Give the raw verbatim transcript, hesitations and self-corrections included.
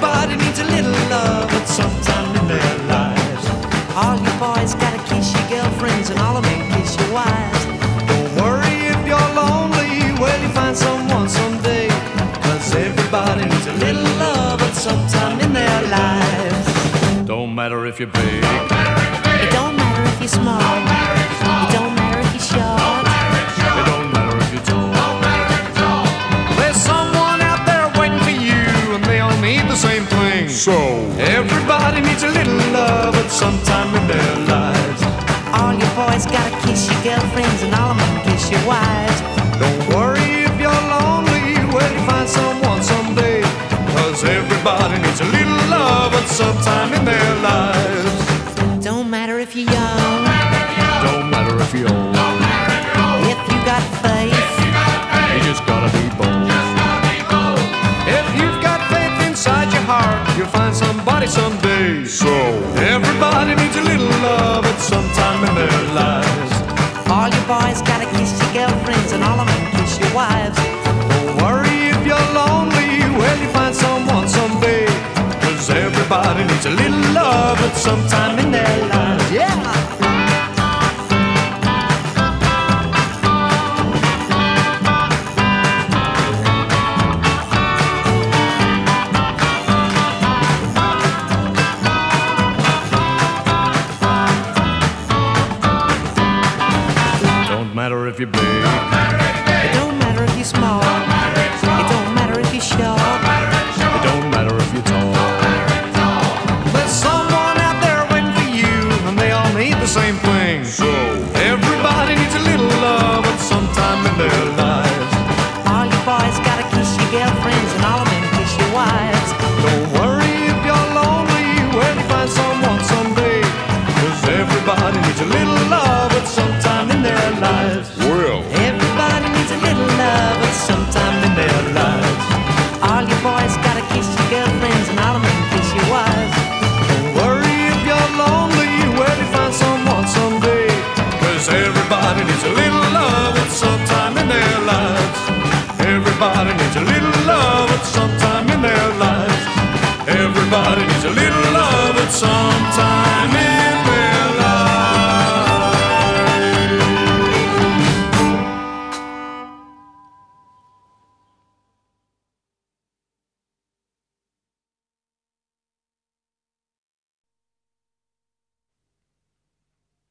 Everybody needs a little love at some time in their lives. All you boys gotta kiss your girlfriends and all of them kiss your wives. Don't worry if you're lonely, well you find someone someday. Cause everybody needs a little love at some time in their lives. Don't matter if you're big, It don't matter if you're small. It don't matter if you're short. it don't matter if you're tall. There's someone out there waiting for you, and they all need the same thing. So, Everybody needs a little love at some time in their lives. All you boys gotta kiss your girlfriends, and all of them kiss your wives. Don't worry if you're lonely, well you find someone someday. Cause everybody needs a little love at some time in their lives. Don't matter if you're young, don't matter if you're old, if you got faith. you just gotta be bold. If you've got faith inside your heart, you'll find somebody someday. So, Everybody needs a little love at some time in their lives. All you boys gotta kiss your girlfriends, and all of them kiss your wives. Don't worry if you're lonely, well you find someone someday. Cause everybody needs a little love at some time in their lives. Yeah! don't matter if you're big, It don't matter if you're small. It don't matter if you're short. it don't matter if you're tall. There's someone out there waiting for you, and they all need the same thing. So, Everybody needs a little love at some time in their lives. All you boys gotta kiss your girlfriends, and all of them kiss your wives. Don't worry if you're lonely, well you find someone someday. Cause everybody needs a little love at some time in their lives. well, Everybody needs a little love at some time in their lives. All you boys gotta kiss your girlfriends, and all of them kiss your wives. Don't worry if you're lonely, well you find someone someday. Cause everybody needs a little love at some time in their lives. Everybody needs a little love at some time in their lives. Everybody needs a little love at some time in